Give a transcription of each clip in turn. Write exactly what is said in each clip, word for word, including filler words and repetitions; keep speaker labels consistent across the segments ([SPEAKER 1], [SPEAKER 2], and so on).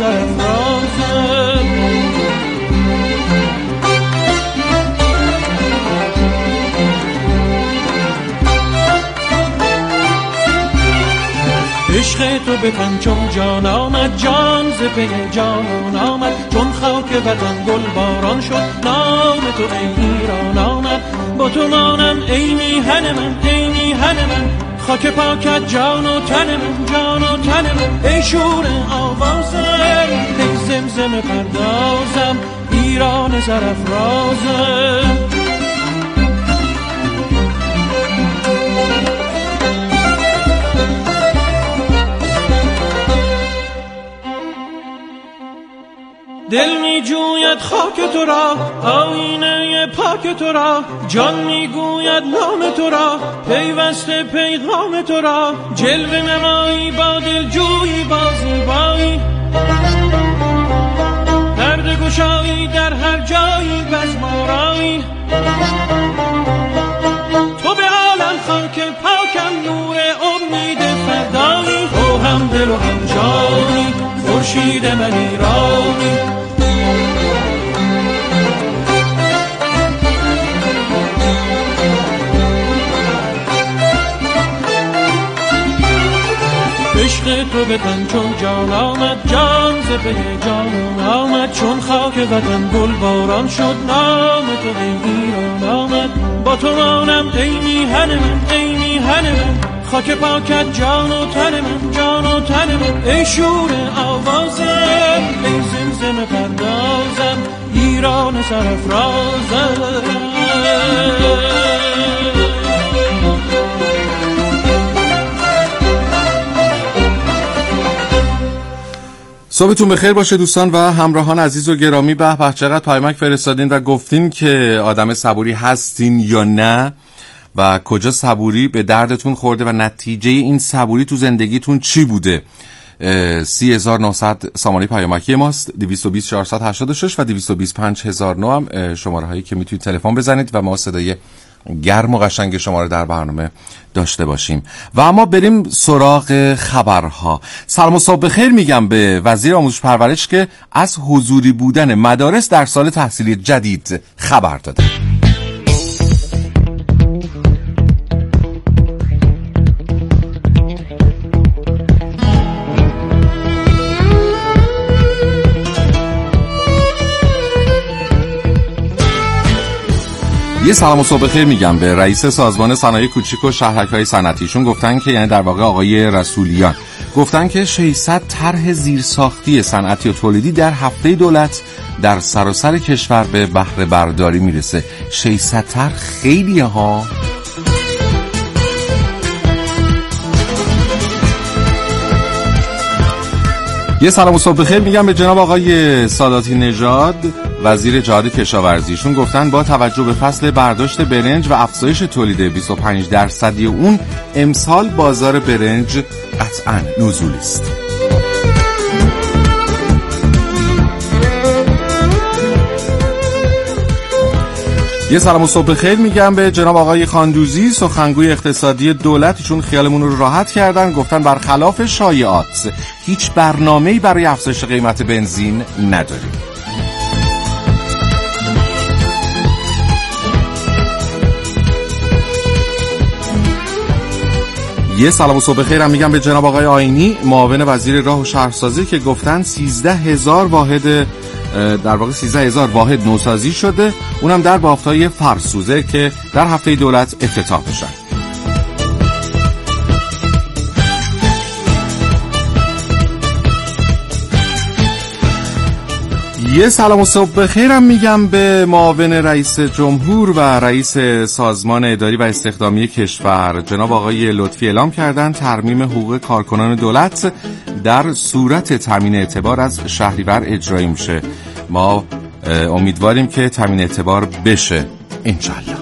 [SPEAKER 1] سرافرازم. عشق تو به تن چون جان آمد، جان ز پی جان آمد، چون خاک وطن گل باران شد، نام تو ای ایران آمد. با تو مانم ای میهن من، ای میهن من، خاک پاکت جان و تن من، جان و تن من، ای شور آوازم، ای زمزم پردازم، ایران سرافرازم. دل می جوید خاک تو را، آینه پاک تو را، جان می گوید نام تو را، پیوسته پیغام تو را، جلوه نمایی با دل جویی با زیبایی، پرده گشایی در هر جایی بزمارایی. تو به عالم خاک پاکم، نور امید فردایی، تو هم دل و هم جانی، خورشید من ایرانی. عشق تو به تن چون جان آمد، جان ز پی جان آمد، چون خاک وطن گل باران شد، نام تو ای ایران آمد. با تو مانم ای میهن من، ای میهن من، خاک پاکت جان و تن من، جان و تن من، ای شور آوازم، ای زمزم پردازم، ایران سرافرازم.
[SPEAKER 2] صبحتون بخیر باشه دوستان و همراهان عزیز و گرامی. به به چقدر پیامک فرستادین و گفتین که آدم صبوری هستین یا نه و کجا صبوری به دردتون خورده و نتیجه این صبوری تو زندگیتون چی بوده. سی هزار و نهصد سامانه پیامکی ماست، دویست و بیست چهارصد و هشتاد و شش و دویست و بیست پنج هزار و نه هم شماره هایی که میتونید تلفن بزنید و ما صدای گرم و قشنگ شما رو در برنامه داشته باشیم. و اما بریم سراغ خبرها. سلام و صبح بخیر میگم به وزیر آموزش پرورش که از حضوری بودن مدارس در سال تحصیلی جدید خبر داده. یه سلام و صبح بخیر میگم به رئیس سازمان صنایع کوچیک و شهرک‌های صنعتیشون گفتن که یعنی در واقع آقای رسولیان گفتن که ششصد طرح زیرساختی صنعتی و تولیدی در هفته دولت در سراسر کشور به بهره برداری میرسه. ششصد طرح خیلیه ها. یه سلام و صبح بخیر میگم به جناب آقای ساداتی نژاد وزیر جهاد کشاورزیشون گفتن با توجه به فصل برداشت برنج و افزایش تولید بیست و پنج درصدی اون امسال بازار برنج قطعاً نزولی است. یه سلام و صبح بخیر میگم به جناب آقای خاندوزی سخنگوی اقتصادی دولت، چون خیالمون رو راحت کردن، گفتن برخلاف شایعات هیچ برنامه‌ای برای افزایش قیمت بنزین نداریم. یه سلام و صبح بخیر هم میگم به جناب آقای آینی معاون وزیر راه و شهرسازی که گفتن سیزده هزار واحد در واقع سیزده هزار واحد نوسازی شده، اونم در بافت‌های فرسوزه که در هفته دولت افتتاح بشن. یه سلام و صبح بخیرم میگم به معاون رئیس جمهور و رئیس سازمان اداری و استخدامی کشور جناب آقای لطفی اعلام کردن ترمیم حقوق کارکنان دولت در صورت تامین اعتبار از شهریور اجرایی میشه. ما امیدواریم که تامین اعتبار بشه انشالله.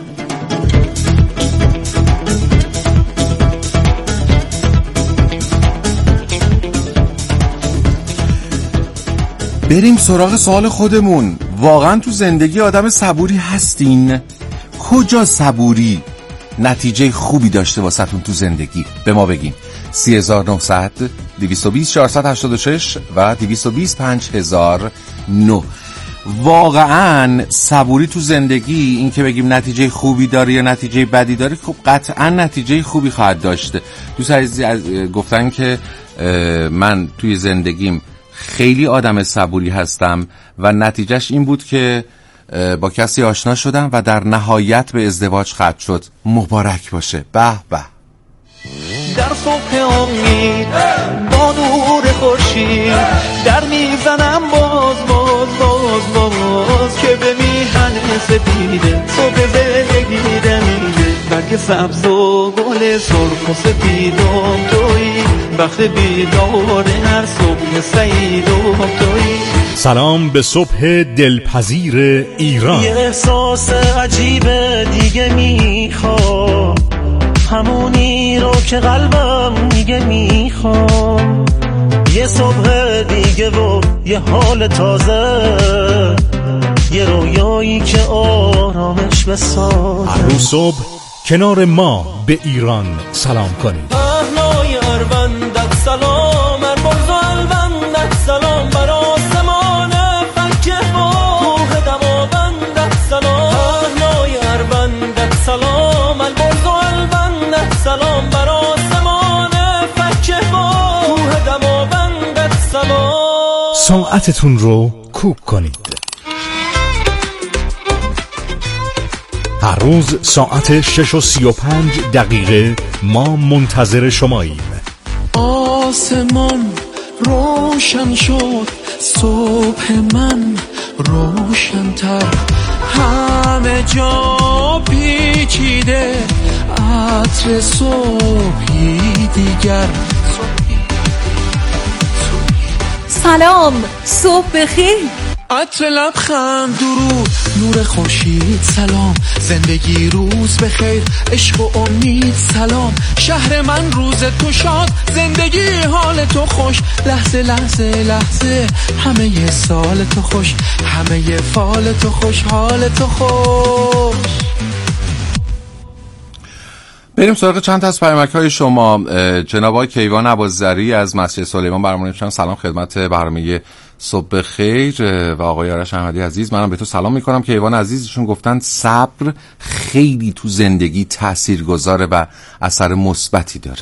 [SPEAKER 2] بریم سراغ سوال خودمون. واقعا تو زندگی آدم صبوری هستین؟ کجا صبوری نتیجه خوبی داشته واسهتون تو زندگی؟ به ما بگین. سی هزار و نهصد، دویست و بیست چهارصد و هشتاد و شش و دویست و بیست پنج هزار و نه. واقعا صبوری تو زندگی، این که بگیم نتیجه خوبی داره یا نتیجه بدی داره، خب قطعا نتیجه خوبی خواهد داشت. دوست عزیزی گفتن که من توی زندگیم خیلی آدم صبوری هستم و نتیجهش این بود که با کسی آشنا شدم و در نهایت به ازدواج ختم شد. مبارک باشه. به به.
[SPEAKER 3] در صبح امید با نور خورشید در میزنم باز باز باز باز که به میهن سپیده صبح زندگی دمیده برگ سبز و گل سرخ و سپیدم تویی بخت بیدار هر صبح سعیدم تویی.
[SPEAKER 4] سلام به صبح دلپذیر ایران.
[SPEAKER 3] یه احساس عجیب دیگه میخوام، همونی رو که قلبم میگه میخوام، یه صبح دیگه و یه حال تازه، یه رویایی که آرامش بسازه.
[SPEAKER 4] هر روز صبح کنار ما به ایران سلام کنید.
[SPEAKER 3] اهلای اروندت سلام، ارباز و الوندت سلام، بر آسمان فکه با کوه دماوندت سلام. اهلای اروندت سلام، ارباز و الوندت سلام، بر آسمان فکه با کوه دماوندت سلام.
[SPEAKER 4] ساعتتون رو کوک کنید. هر روز ساعت شش و سی و پنج دقیقه ما منتظر شماییم.
[SPEAKER 1] آسمان روشن شد، صبح من روشن‌تر، همه جا پیچیده عطر صبحی دیگر.
[SPEAKER 5] سلام، صبح بخیر.
[SPEAKER 1] عطر لبخند، درود، نور خورشید سلام، زندگی روز بخیر، عشق و امید سلام، شهر من روز تو شاد، زندگی حال تو خوش، لحظه لحظه لحظه همه ی سال تو خوش، همه ی فال تو خوش، حال تو خوش.
[SPEAKER 2] بریم سراغ چند تا از پیامک‌های شما. جناب آقای کیوان ابوذری از مسجد سلیمان برامون نوشتن سلام خدمت برنامه صبح خیر و آقای آرش احمدی عزیز، منم به تو سلام میکنم. کیوان عزیزشون گفتن صبر خیلی تو زندگی تاثیرگذاره و اثر مثبتی داره.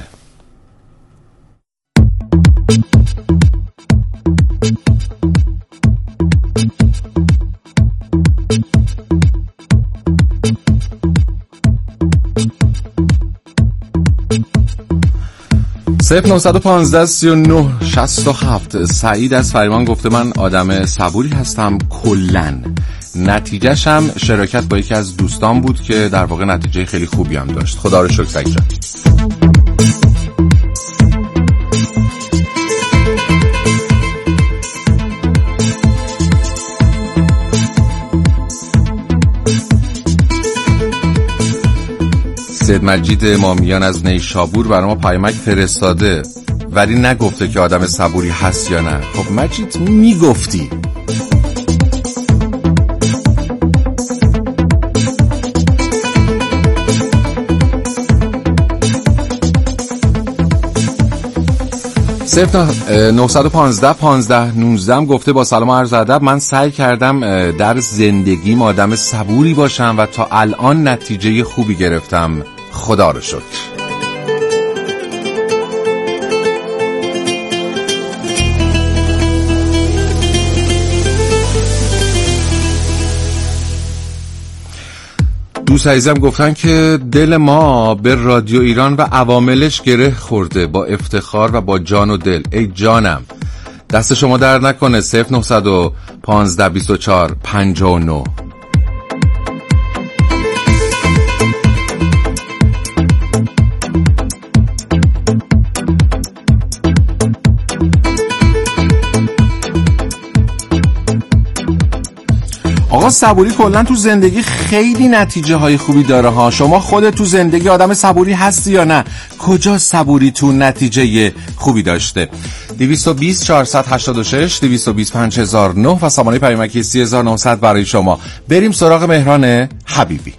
[SPEAKER 2] صفر نهصد و پانزده سی و نه شصت و هفت. سعید از فریمان گفته من آدم صبوری هستم کلن، نتیجهشم شراکت با یکی از دوستان بود که در واقع نتیجه خیلی خوبی هم داشت. خدا رو شکر سعید جان. سید مجید امامیان از نیشابور برای ما پیامک فرستاده ولی نگفته که آدم صبوری هست یا نه. خب مجید میگفتی. صفر نهصد و پانزده پانزده نوزده هم گفته با سلام و عرض ادب من سعی کردم در زندگیم آدم صبوری باشم و تا الان نتیجه خوبی گرفتم. خدا رو شکر. دوست عزیزم گفتن که دل ما به رادیو ایران و عواملش گره خورده با افتخار و با جان و دل. ای جانم دست شما در نکنه. صفر نهصد و پانزده بیست و چهار پنجاه و نه. آقا صبوری کلا تو زندگی خیلی نتیجه های خوبی داره ها. شما خودت تو زندگی آدم صبوری هستی یا نه؟ کجا صبوری تو نتیجه خوبی داشته؟ دویست و بیست چهارصد و هشتاد و شش دویست و بیست پنج هزار و نه و سامانه پیامکی سی هزار و نهصد برای شما. بریم سراغ مهران حبیبی.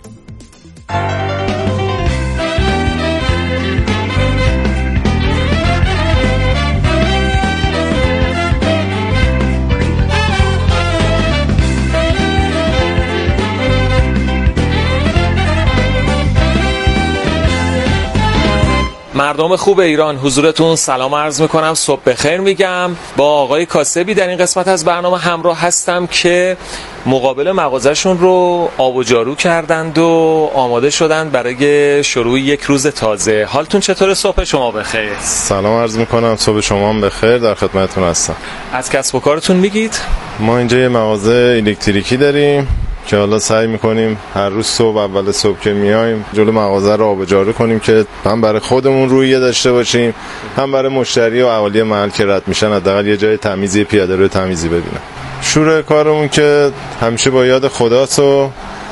[SPEAKER 6] مردم خوب ایران، حضورتون سلام عرض میکنم، صبح بخیر میگم. با آقای کاسبی در این قسمت از برنامه همراه هستم که مقابل مغازه‌شون رو آب و جارو کردند و آماده شدند برای شروع یک روز تازه. حالتون چطوره؟ صبح شما بخیر.
[SPEAKER 7] سلام عرض میکنم، صبح شما هم بخیر، در خدمتتون هستم.
[SPEAKER 6] از کسب و کارتون میگید؟
[SPEAKER 7] ما اینجا یه مغازه الکتریکی داریم که حالا سعی میکنیم هر روز صبح اول صبح که میایم جلو مغازه رو آب و جارو کنیم که هم برای خودمون رویه داشته باشیم، هم برای مشتری و اهالی محل که رد میشن حداقل یه جای تمیزی پیاده رو تمیزی ببینن. شروع کارمون که همیشه با یاد خداست و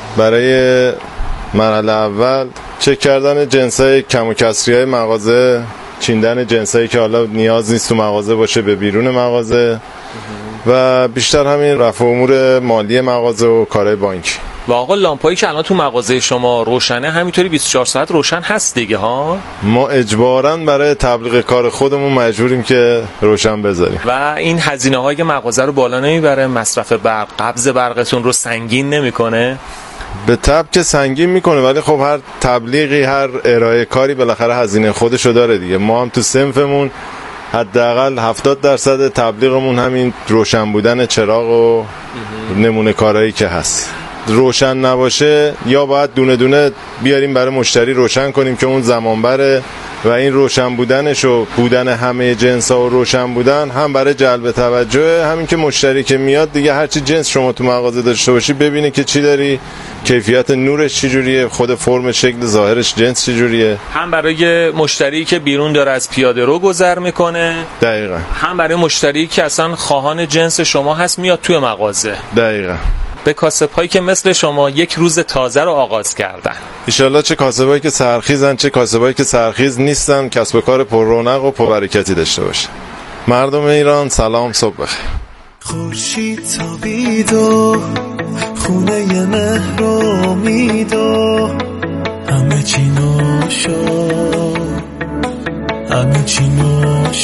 [SPEAKER 7] برای مرحله اول چک کردن جنسای کم و کسریای مغازه، چیندن جنسایی که حالا نیاز نیست تو مغازه باشه به بیرون مغازه و بیشتر همین رفع امور مالی مغازه و کارهای بانکی.
[SPEAKER 6] و آقا لامپایی که الان تو مغازه شما روشنه همینطوری بیست و چهار ساعت روشن هست دیگه ها؟
[SPEAKER 7] ما اجباراً برای تبلیغ کار خودمون مجبوریم که روشن بذاریم.
[SPEAKER 6] و این هزینه هایی که مغازه رو بالا نمیبره؟ مصرف برق، قبض برقتون رو سنگین نمیکنه؟
[SPEAKER 7] به طب که سنگین میکنه، ولی خب هر تبلیغی، هر ارائه کاری بالاخره هزینه خودشو داره دیگه. ما هم تو صنفمون حداقل هفتاد درصد تبلیغمون همین روشن بودن چراغ و نمونه کارهایی که هست. روشن نباشه یا باید دونه دونه بیاریم برای مشتری روشن کنیم که اون زمان بره و این روشن بودنش و بودن همه جنس‌ها و روشن بودن هم برای جلب توجه، همین که مشتری که میاد دیگه هرچی جنس شما تو مغازه داشته باشی ببینه که چی داری، کیفیت نورش چجوریه، خود فرم شکل ظاهرش جنس چجوریه،
[SPEAKER 6] هم برای مشتری که بیرون داره از پیاده رو گذر میکنه
[SPEAKER 7] دقیقاً،
[SPEAKER 6] هم برای مشتری که اصلا خواهان جنس شما هست میاد توی مغازه.
[SPEAKER 7] دقیقاً.
[SPEAKER 6] به کاسب‌هایی که مثل شما یک روز تازه رو آغاز کردن،
[SPEAKER 7] انشالله چه کاسبایی که سرخیزن چه کاسبایی که سرخیز نیستن کسب و کار پر رونق و پر برکتی داشته باشه. مردم ایران سلام، صبح بخیر.
[SPEAKER 3] خورشید تابید و خونه مهر و امید و همه چی نو شد، همه چی نو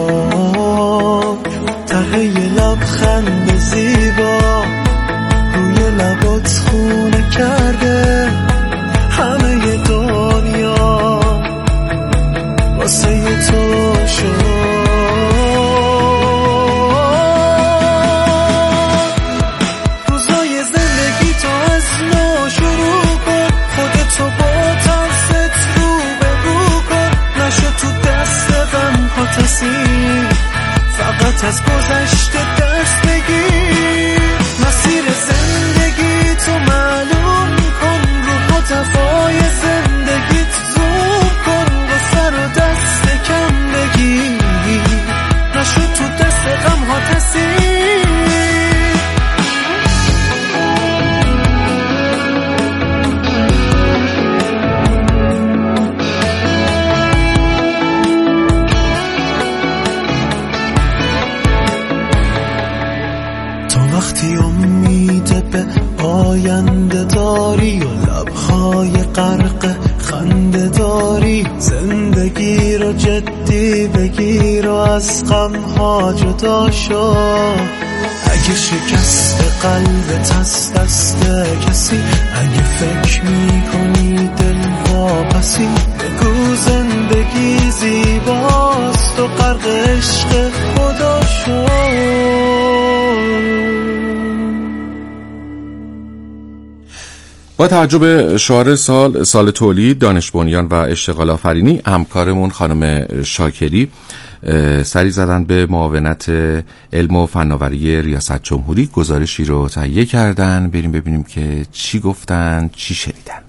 [SPEAKER 3] شد. ته یه لبخند زیبا روی لبات خونه کرده، همه دنیا واسه تو شد. روزای زندگی تو از نو شروع کن، خودتو با ترست رو به رو کن. نشو تو دست غم ها تصیر، فقط از گذشته دست بگیر. مسیر زندگی تو معلوم کن، رو خطفای زندگیت زوم کن. و سر و دست کم بگیر، نشو تو دست غم ها تصیر. تو وقتی امید به آینده داری و لبهای غرق خنده داری، زندگی رو جدی بگیر و از غمها جدا شو. اگه شکست قلبت از دست کسی، اگه فکر میکنی دل واپسی، بگو زندگی زیباست و غرق عشق خدا شو.
[SPEAKER 2] با توجه به شعار سال سال تولید دانش بنیان و اشتغال آفرینی، همکارمون خانم شاکری سری زدن به معاونت علم و فناوری ریاست جمهوری، گزارشی رو تهیه کردن. بریم ببینیم که چی گفتن، چی شنیدن.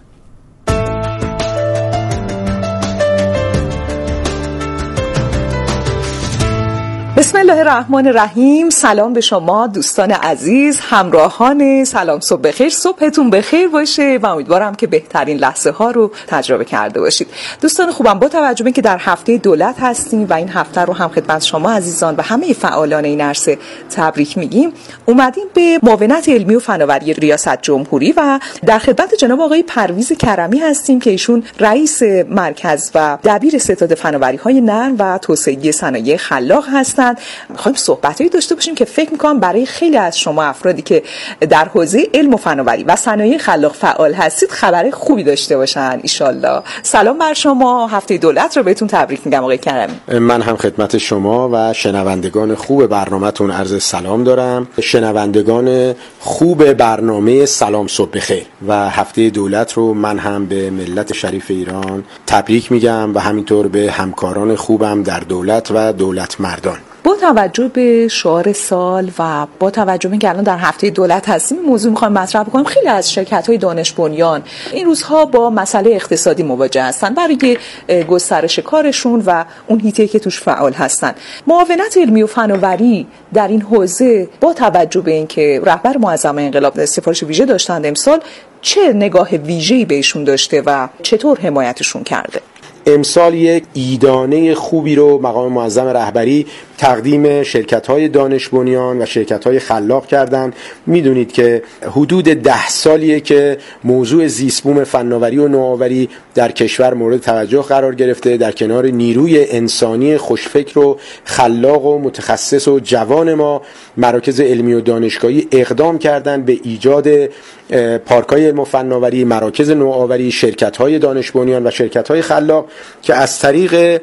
[SPEAKER 5] بسم الله الرحمن الرحیم. سلام به شما دوستان عزیز، همراهان سلام صبح بخیر. صبحتون بخیر باشه و امیدوارم که بهترین لحظه ها رو تجربه کرده باشید. دوستان خوبم، با توجه به اینکه در هفته دولت هستیم و این هفته رو هم خدمت شما عزیزان و همه فعالان این عرصه تبریک میگیم، اومدیم به معاونت علمی و فناوری ریاست جمهوری و در خدمت جناب آقای پرویز کرمی هستیم که ایشون رئیس مرکز و دبیر ستاد فناوری های نرم و توسعه صنایع خلاق هستند می‌خوایم صحبتایی داشته باشیم که فکر می‌کنم برای خیلی از شما افرادی که در حوزه علم و فناوری و صنایع خلاق فعال هستید خبر خوبی داشته باشن ان. سلام بر شما، هفته دولت رو بهتون تبریک میگم آقای کرمی.
[SPEAKER 8] من هم خدمت شما و شنوندگان خوب برنامه‌تون عرض سلام دارم. شنوندگان خوب برنامه سلام صبح بخیر و هفته دولت رو من هم به ملت شریف ایران تبریک میگم و همینطور به همکاران خوبم در دولت و دولت مردان.
[SPEAKER 5] با توجه به شعار سال و با توجه به اینکه الان در هفته دولت هستیم، موضوع میخوایم مطرح بکنیم. خیلی از شرکت‌های دانش بنیان این روزها با مسئله اقتصادی مواجه هستن برای گسترش کارشون و اون حیطه‌ای که توش فعال هستن. معاونت علمی و فناوری در این حوزه با توجه به اینکه رهبر معظم انقلاب سفارش ویژه داشتند امسال، چه نگاه ویژه‌ای بهشون داشته و چطور حمایتشون کرده؟
[SPEAKER 8] امسال یک ایدانه خوبی رو مقام معظم رهبری تقدیم شرکت‌های دانش بنیان و شرکت‌های خلاق کردن. میدونید که حدود ده سالیه که موضوع زیست‌بوم فناوری و نوآوری در کشور مورد توجه قرار گرفته. در کنار نیروی انسانی خوشفکر و خلاق و متخصص و جوان ما، مراکز علمی و دانشگاهی اقدام کردن به ایجاد پارک‌های علم و فناوری، مراکز نوآوری، شرکت‌های دانش بنیان و شرکت‌های خلاق که از طریق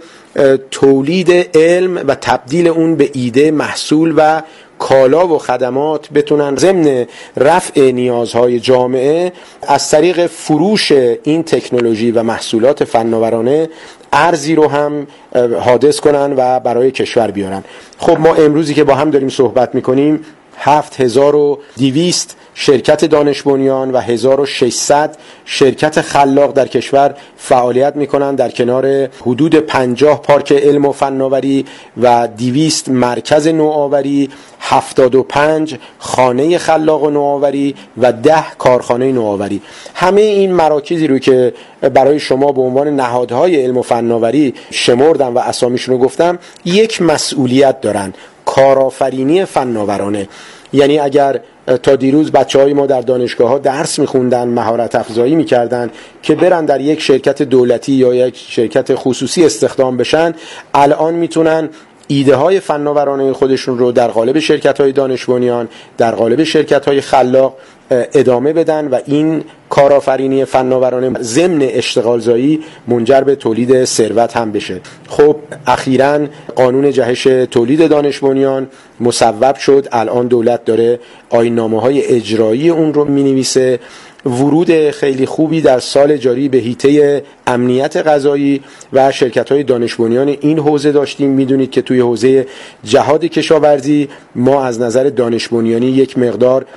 [SPEAKER 8] تولید علم و تبدیل اون به ایده، محصول و کالا و خدمات بتونن ضمن رفع نیازهای جامعه از طریق فروش این تکنولوژی و محصولات فناورانه ارزی رو هم حادث کنن و برای کشور بیارن. خب ما امروزی که با هم داریم صحبت میکنیم هفت هزار و دویست شرکت دانش بنیان و هزار و ششصد شرکت خلاق در کشور فعالیت میکنن، در کنار حدود پنجاه پارک علم و فناوری و دویست مرکز نوآوری، هفتاد و پنج خانه خلاق و نوآوری و ده کارخانه نوآوری. همه این مراکزی رو که برای شما به عنوان نهادهای علم و فناوری شمردم و اسامیشون رو گفتم، یک مسئولیت دارن: کارآفرینی فناورانه. یعنی اگر تا دیروز بچه‌های ما در دانشگاه‌ها درس می‌خوندن، مهارت افزایی می‌کردن که برن در یک شرکت دولتی یا یک شرکت خصوصی استخدام بشن، الان میتونن ایده های فناورانه خودشون رو در قالب شرکت های دانش بنیان، در قالب شرکت های خلاق ادامه بدن و این کارآفرینی فناورانه ضمن اشتغالزایی منجر به تولید ثروت هم بشه. خب اخیراً قانون جهش تولید دانش بنیان مصوب شد. الان دولت داره آیین‌نامه های اجرایی اون رو می‌نویسه. ورود خیلی خوبی در سال جاری به حیطه امنیت غذایی و شرکت‌های دانش بنیان این حوزه داشتیم. میدونید که توی حوزه جهاد کشاورزی ما از نظر دانش بنیانی یک مقدار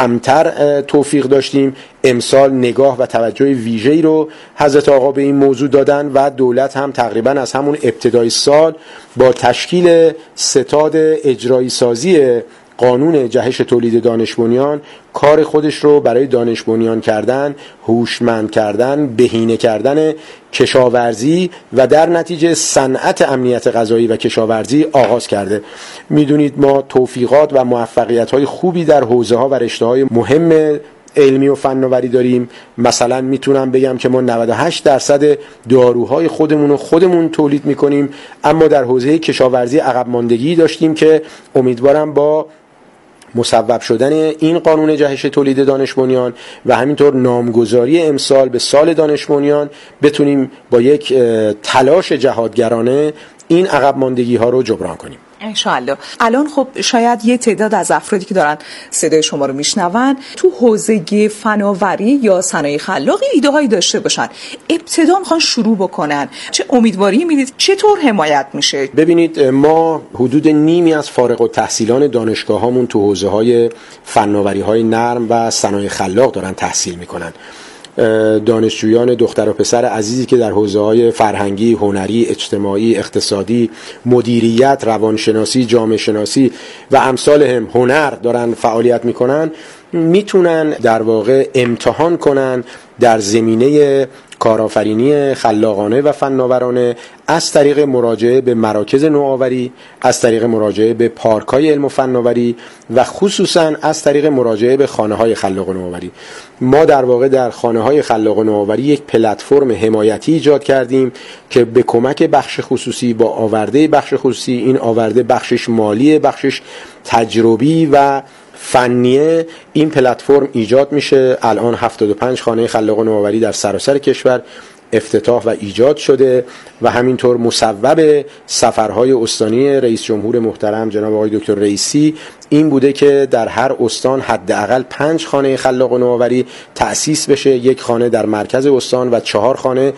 [SPEAKER 8] کمتر توفیق داشتیم. امسال نگاه و توجه ویژه‌ای رو حضرت آقا به این موضوع دادن و دولت هم تقریبا از همون ابتدای سال با تشکیل ستاد اجرایی سازی قانون جهش تولید دانش بنیان کار خودش رو برای دانش بنیان کردن، هوشمند کردن، بهینه کردن کشاورزی و در نتیجه صنعت امنیت غذایی و کشاورزی آغاز کرده. میدونید ما توفیقات و موفقیت‌های خوبی در حوزه‌ها و رشته‌های مهم علمی و فناوری داریم. مثلا میتونم بگم که ما نود و هشت درصد داروهای خودمون رو خودمون تولید میکنیم، اما در حوزه کشاورزی عقب ماندگی داشتیم که امیدوارم با مصوب شدن این قانون جهش تولید دانش بنیان و همینطور نامگذاری امسال به سال دانش بنیان بتونیم با یک تلاش جهادگرانه این عقب ماندگی ها رو جبران کنیم.
[SPEAKER 5] انشاءالله. الان خب شاید یه تعداد از افرادی که دارن صدای شما رو میشنون تو حوزه فناوری یا صنایع خلاق ایده هایی داشته باشن، ابتدا میخوان شروع بکنن، چه امیدواری میدید؟ چطور حمایت میشه؟
[SPEAKER 8] ببینید ما حدود نیمی از فارغ التحصیلان دانشگاه هامون تو حوزه های فناوری های نرم و صنایع خلاق دارن تحصیل میکنن. دانشجویان دختر و پسر عزیزی که در حوزه‌های فرهنگی، هنری، اجتماعی، اقتصادی، مدیریت، روانشناسی، جامعه شناسی و امثال هم هنر دارن فعالیت میکنن، میتونن در واقع امتحان کنن در زمینه کارآفرینی خلاقانه و فناورانه از طریق مراجعه به مراکز نوآوری، از طریق مراجعه به پارک‌های علم و فناوری و خصوصاً از طریق مراجعه به خانه‌های خلاق و نوآوری. ما در واقع در خانه‌های خلاق و نوآوری یک پلتفرم حمایتی ایجاد کردیم که به کمک بخش خصوصی با آورده بخش خصوصی، این آورده بخشش مالی، بخشش تجربی و فنیه، این پلتفرم ایجاد میشه. الان هفتاد و پنج خانه خلاق و نوآوری در سراسر کشور افتتاح و ایجاد شده و همینطور مصوب سفرهای استانی رئیس جمهور محترم جناب آقای دکتر رئیسی این بوده که در هر استان حداقل پنج خانه خلاق و نوآوری تأسیس بشه، یک خانه در مرکز استان و چهار خانه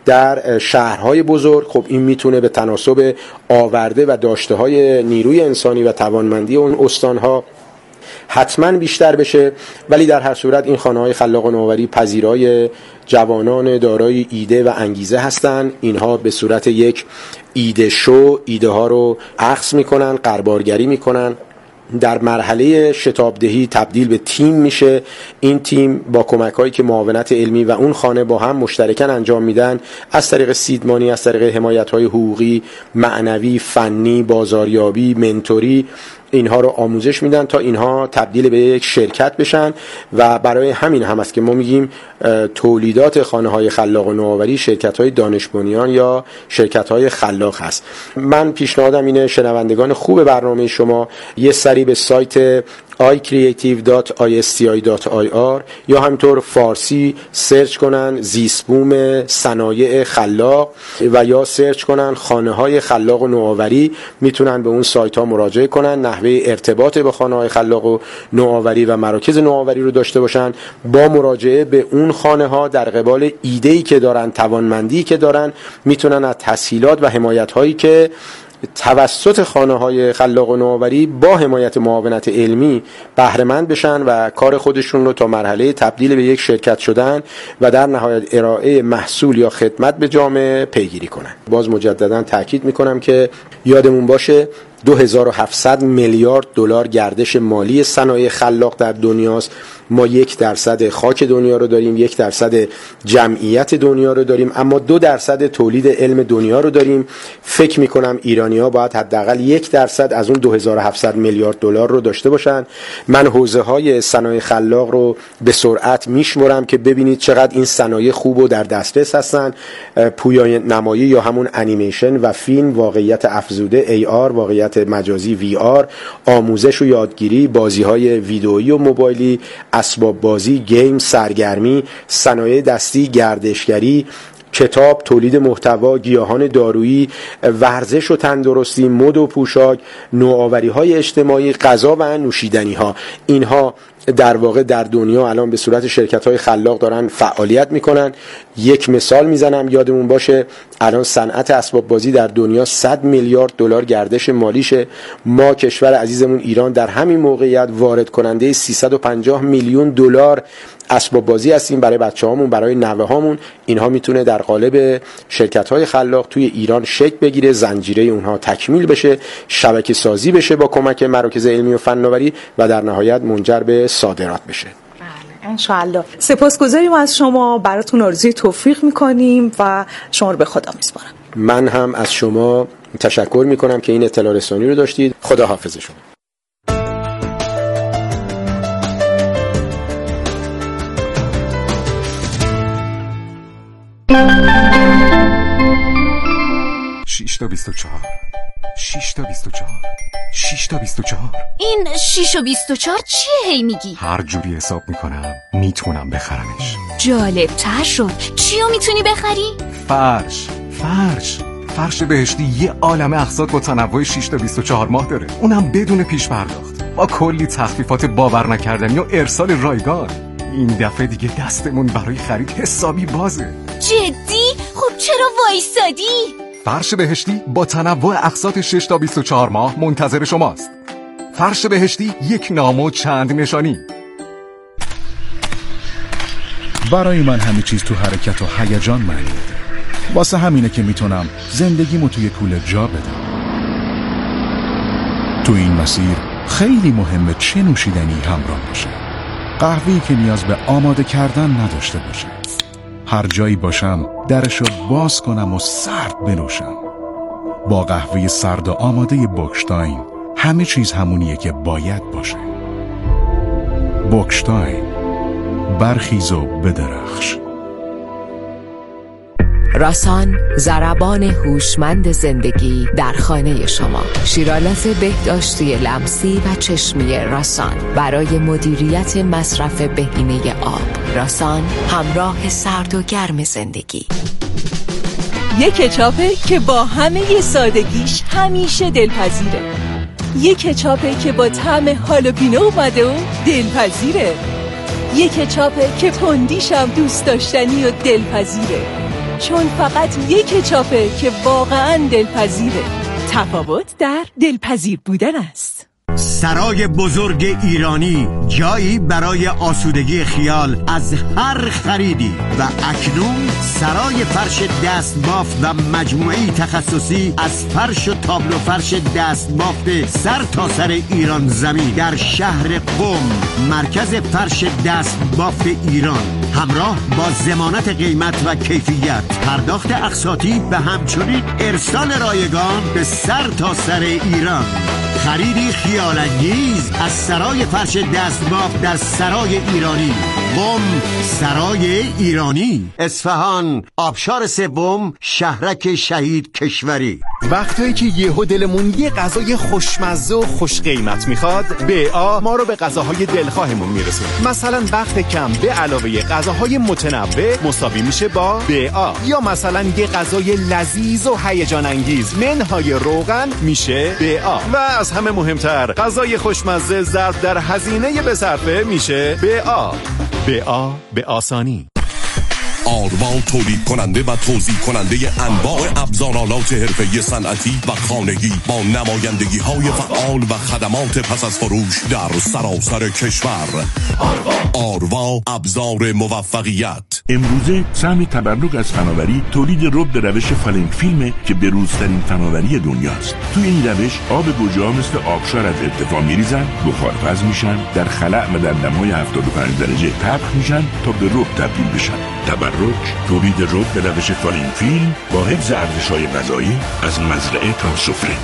[SPEAKER 8] در شهرهای بزرگ. خب این میتونه به تناسب آورده و داشته های نیروی انسانی و توانمندی اون استانها حتما بیشتر بشه، ولی در هر صورت این خانه‌های خلاق و نوآوری پذیرای جوانان دارای ایده و انگیزه هستند. اینها به صورت یک ایده شو ایده ها رو اخذ میکنن، قربارگری میکنن، در مرحله شتابدهی تبدیل به تیم میشه. این تیم با کمک‌هایی که معاونت علمی و اون خانه با هم مشترکاً انجام میدن، از طریق سیدمانی، از طریق حمایت‌های حقوقی، معنوی، فنی، بازاریابی، منتوری، اینها رو آموزش میدن تا اینها تبدیل به یک شرکت بشن و برای همین هم است که ما میگیم تولیدات خانه‌های خلاق و نوآوری شرکت‌های دانش بنیان یا شرکت‌های خلاق هست. من پیشنهادم اینه شنوندگان خوب برنامه شما یه سری به سایت آی کریتیو دات آی اس تی آی دات آی آر یا همینطور فارسی سرچ کنن زیستبوم صنایع خلاق و یا سرچ کنن خانه‌های خلاق و نوآوری، میتونن به اون سایت ها مراجعه کنن، نحوه ارتباط با خانه‌های خلاق و نوآوری و مراکز نوآوری رو داشته باشن. با مراجعه به اون خانه ها در قبال ایده‌ای که دارن، توانمندی که دارن، میتونن از تسهیلات و حمایت هایی که توسط خانه‌های خلاق و نوآوری با حمایت معاونت علمی بهره مند بشن و کار خودشون رو تا مرحله تبدیل به یک شرکت شدن و در نهایت ارائه محصول یا خدمت به جامعه پیگیری کنن. باز مجددا تاکید میکنم که یادمون باشه دو هزار و هفتصد میلیارد دلار گردش مالی صنایع خلاق در دنیاست. ما یک درصد خاک دنیا رو داریم، یک درصد جمعیت دنیا رو داریم، اما دو درصد تولید علم دنیا رو داریم. فکر میکنم ایرانی‌ها باید حداقل یک درصد از اون دو هزار و هفتصد میلیارد دلار رو داشته باشن. من حوزه‌های صنایع خلاق رو به سرعت میشمرم که ببینید چقدر این صنایع خوب و در دسترس هستن. پویای نمایی یا همون انیمیشن و فیلم، واقعیت افزوده ای آر، واقعیت مجازی وی آر، آموزش و یادگیری، بازی‌های ویدئویی و موبایلی، اسباب بازی، گیم، سرگرمی، صنایع دستی، گردشگری، کتاب، تولید محتوا، گیاهان دارویی، ورزش و تندرستی، مد و پوشاک، نوآوری‌های اجتماعی، غذا و نوشیدنی‌ها، اینها در واقع در دنیا الان به صورت شرکت‌های خلاق دارن فعالیت میکنن. یک مثال میزنم یادمون باشه، الان صنعت اسباب بازی در دنیا صد میلیارد دلار گردش مالیشه. ما کشور عزیزمون ایران در همین موقعیت وارد کننده سیصد و پنجاه میلیون دلار اسباب بازی هستیم برای بچه‌هامون، برای نوه‌هامون. اینها میتونه در قالب شرکت‌های خلاق توی ایران شکل بگیره، زنجیره اونها تکمیل بشه، شبکه سازی بشه با کمک مراکز علمی و فناوری و در نهایت منجر به صادرات بشه.
[SPEAKER 5] انشاءالله. سپاسگزاریم از شما، براتون آرزوی توفیق میکنیم و شما رو به خدا میسپارم.
[SPEAKER 8] من هم از شما تشکر میکنم که این اطلاع رسانی رو داشتید. خدا حافظ شما.
[SPEAKER 9] شش تا بیست و چهار شش تا بیست و چهار شش تا بیست و چهار
[SPEAKER 10] این شش و بیست و چهار چیه هی میگی؟
[SPEAKER 9] هر جوری حساب میکنم میتونم بخرمش.
[SPEAKER 10] جالب تر شد. چیو میتونی بخری؟
[SPEAKER 9] فرش فرش فرش بهشتی یه عالمه اقساط با تنوع شش تا بیست و چهار ماه داره، اونم بدون پیش پرداخت، با کلی تخفیفات باور نکردنی و ارسال رایگان. این دفعه دیگه دستمون برای خرید حسابی بازه.
[SPEAKER 10] جدی؟ خب چرا وایسادی؟
[SPEAKER 9] فرش بهشتی با تنوع اقساط شش تا بیست و چهار ماه منتظر شماست. فرش بهشتی، یک نام و چند نشانی.
[SPEAKER 11] برای من همه چیز تو حرکت و هیجان معنی میده. واسه همینه که میتونم زندگیمو توی کوله جا بدم. تو این مسیر خیلی مهمه چه نوشیدنی همراه باشه. قهوه‌ای که نیاز به آماده کردن نداشته باشه. هر جایی باشم درشو باز کنم و سرد بنوشم. با قهوه سرد و آماده بوکشتاین همه چیز همونیه که باید باشه. بوکشتاین، برخیز و بدرخش.
[SPEAKER 12] راسان، ضربان هوشمند زندگی در خانه شما. شیرالات بهداشتی لمسی و چشمی راسان برای مدیریت مصرف بهینه آب. راسان، همراه سرد و گرم زندگی.
[SPEAKER 13] یک کچاپه که با همه سادگیش همیشه دلپذیره. یک کچاپه که با طعم هالوپینو اومده و دلپذیره. یک کچاپه که پندیشم دوست داشتنی و دلپذیره. چون فقط یک کچاپه که واقعاً دلپذیره. تفاوت در دلپذیر بودن است.
[SPEAKER 14] سرای بزرگ ایرانی، جایی برای آسودگی خیال از هر خریدی. و اکنون سرای فرش دستبافت و مجموعی تخصصی از فرش و تابلو فرش دستبافت سر تا سر ایران زمین در شهر قم، مرکز فرش دستبافت ایران، همراه با ضمانت قیمت و کیفیت، پرداخت اقساطی و همچنین ارسال رایگان به سر تا سر ایران. خریدی خیال‌انگیز از سرای فرش دستبافت در سرای ایرانی، قم، سرای ایرانی، اصفهان، آبشار سوم، شهرک شهید کشوری.
[SPEAKER 15] وقتایی که یهو دلمون یه غذای خوشمزه و خوش قیمت میخواد، بی-آ ما رو به غذاهای دلخواهمون میرسونه. مثلا وقت کم به علاوه غذاهای متنوع مساوی میشه با بی-آ، یا مثلا یه غذای لذیذ و هیجان انگیز منهای روغن میشه بی-آ، و از همه مهمتر غذای خوشمزه ضرب در هزینه به صرفه میشه بی-آ. بی-آ به آسانی.
[SPEAKER 16] آروا تولید کننده و توزیع کننده انواع ابزارالات حرفه‌ای صنعتی و خانگی با نمایندگی های فعال و خدمات پس از فروش در سراسر کشور. آروا، ابزار موفقیت.
[SPEAKER 17] امروزه سهم تبرک از فناوری تولید رب در روش فالینگ فیلمه که بروزترین فناوری دنیاست. توی این روش آب گوجه‌ها مثل آبشار از ارتفاع میریزن، بخارپز میشن، در خلأ و در دمای هفتاد و پنج درجه طبخ میشن تا به رب تبدیل بشن. تبرک، تولید رب به روش فالینگ فیلم با حفظ ارزش‌های غذایی از مزرعه تا سفره.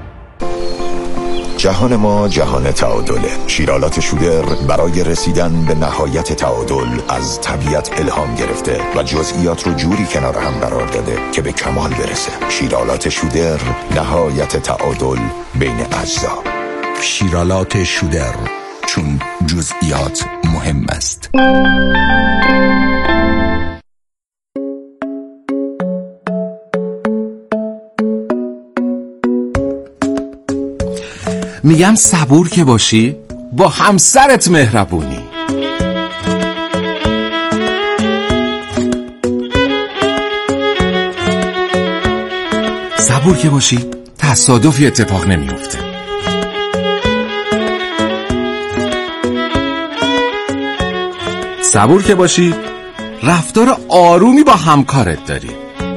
[SPEAKER 18] جهان ما جهان تعادله. شیرالات شودر برای رسیدن به نهایت تعادل از طبیعت الهام گرفته و جزئیات رو جوری کنار هم قرار داده که به کمال برسه. شیرالات شودر، نهایت تعادل بین اجزا. شیرالات شودر، چون جزئیات مهم است.
[SPEAKER 2] میگم صبور که باشی، با همسرت مهربونی. صبور که باشی، تصادفی اتفاق نمیفته. صبور که باشی، رفتار آرومی با همکارت داری.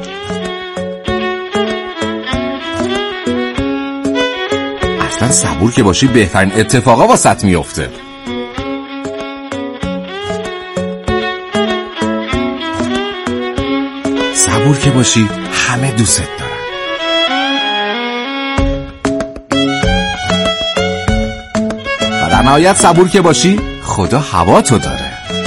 [SPEAKER 2] صبور که باشی، بهترین اتفاقا واسط میفته. صبور که باشی، همه دوست دارن. و در نهایت صبور که باشی، خدا هوا تو داره.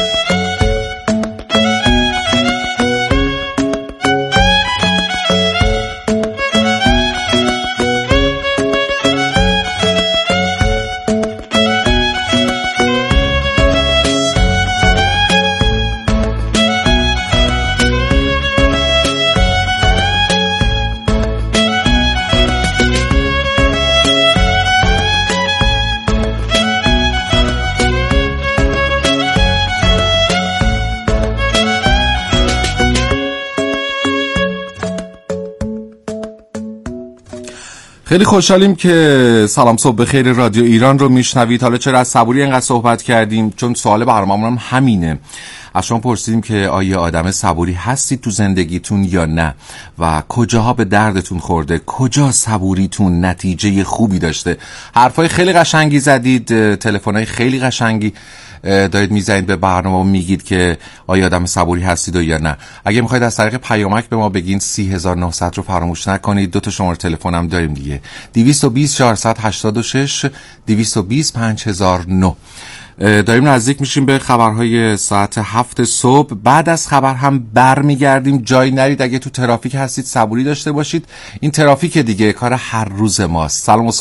[SPEAKER 2] خیلی خوشحالیم که سلام صبح بخیر رادیو ایران رو میشنوید. حالا چرا از صبوری اینقدر صحبت کردیم؟ چون سوال برنامه‌مون هم همینه. از شما پرسیدیم که آیا آدم صبوری هستید تو زندگیتون یا نه، و کجاها به دردتون خورده، کجا صبوریتون نتیجه خوبی داشته. حرفای خیلی قشنگی زدید، تلفن‌های خیلی قشنگی دارید میزنید به برنامه و میگید که آیا آدم صبوری هستید یا نه. اگه میخواید از طریق پیامک به ما بگین سی هزار و نهصد رو فراموش نکنید. دو تا شماره تلفن هم داریم دیگه، دویست و بیست چهارصد و هشتاد و شش دویست و بیست پنج هزار و نه. داریم نزدیک میشیم به خبرهای ساعت هفت صبح. بعد از خبر هم برمیگردیم. جایی نرید. اگه تو ترافیک هستید صبوری داشته باشید. این ترافیک دیگه کار هر روز ماست. سلام و